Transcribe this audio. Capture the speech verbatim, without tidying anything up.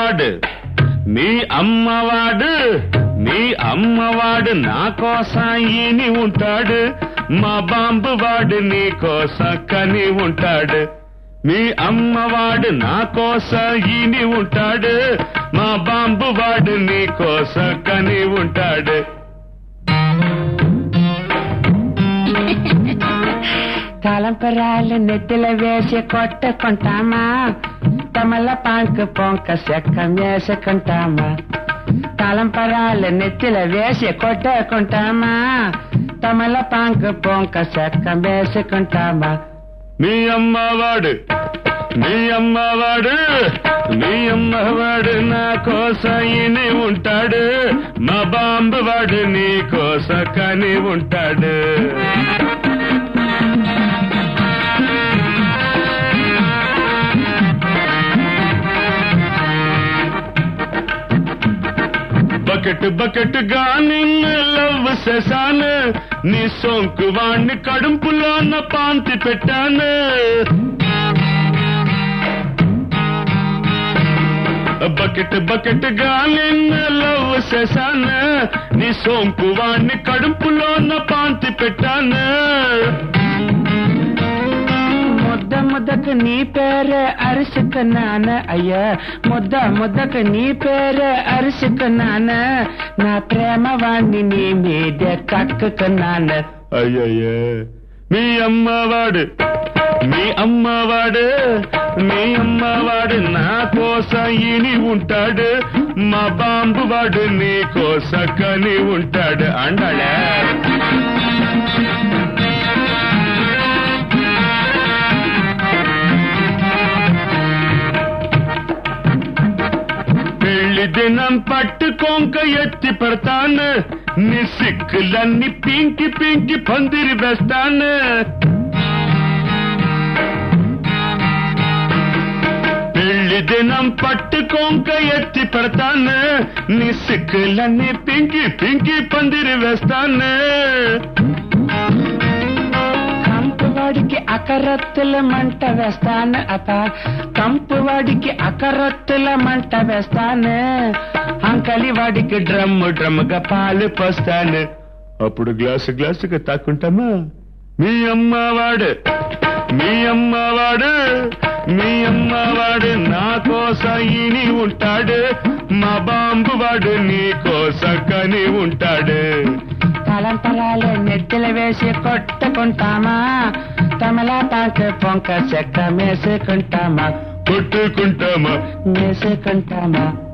అమ్మవాడు మీ అమ్మవాడు మీ అమ్మవాడు నా కోసం ఈని ఉంటాడు, మా బాంబు వాడు నీ కోసం కని ఉంటాడు. మీ అమ్మవాడు నా కోసం ఈని ఉంటాడు, మా బాంబు వాడు నీ కోసం కని ఉంటాడు. తలంపరాలు నెత్తిల వేసి కొట్టుకుంటామా, తమల పాంకు పొంక సెక్కం వేసుకుంటామా. తలంపరాలు నెత్తిల వేసి కొట్టుకుంటామా, తమల పాంకు పొంక సెక్కం వేసుకుంటామా. మీ అమ్మవాడు మీ అమ్మవాడు మీ అమ్మవాడు నా కోసం ఈని ఉంటాడు, మా బాంబు వాడు నీ కోసం కని ఉంటాడు. బకెట్ బకెట్ గా నిన్ను లవ్ చేశాను, నీ సోంకు వాణ్ణి కడుపులోన పాంతి పెట్టాను. బకెట్ బకెట్ గా నిన్ను లవ్ చేశాను, నీ సోంకు వాణ్ణి కడుపులోన పాంతి పెట్టాను. ముద్ద ముద్దకు నీ పేరు అరుసుకున్నాను అయ్యా, ముద్ద ముద్దకు నీ పేరు అరుసుకున్నాను, నా ప్రేమ వాణ్ణి నీ మీద కక్కుకున్నాను. అయ్యయ్యే మీ అమ్మవాడు మీ అమ్మవాడు మీ అమ్మవాడు నా కోసం ఈని ఉంటాడు, మా బాంబు వాడు నీ కోసం కని ఉంటాడు అండాడే. పెళ్లి దినం పట్టుకోంక ఎత్తి పెడతాను, నీ సిక్కులన్నీ పింకి పింకి పందిరి వేస్తాను. పెళ్లి దినం పట్టుకోంక ఎత్తి పెడతాను, నీ సిక్కులన్నీ పింకి పింకి పందిరి వేస్తాను. కంపువాడికి అకరత్తుల మంట వేస్తాను అప్ప, కంపువాడికి అకరత్తుల మంట వేస్తాను, అంకలి వాడికి డ్రమ్ము డ్రమ్ముగా పాలు పోస్తాను. అప్పుడు గ్లాసు గ్లాసుగా తాకుంటామా. మీ అమ్మవాడు మీ అమ్మవాడు మీ అమ్మవాడు నా కోసం ఈని ఉంటాడు, మా బాంబు వాడు నీ కోసం కని ఉంటాడు. తలంపరాలు నెత్తిల వేసి కొట్టుకుంటామా, తమలా పాకు పొంక చెక్క మేసుకుంటామా కొట్టుకుంటామా మేసుకుంటామా.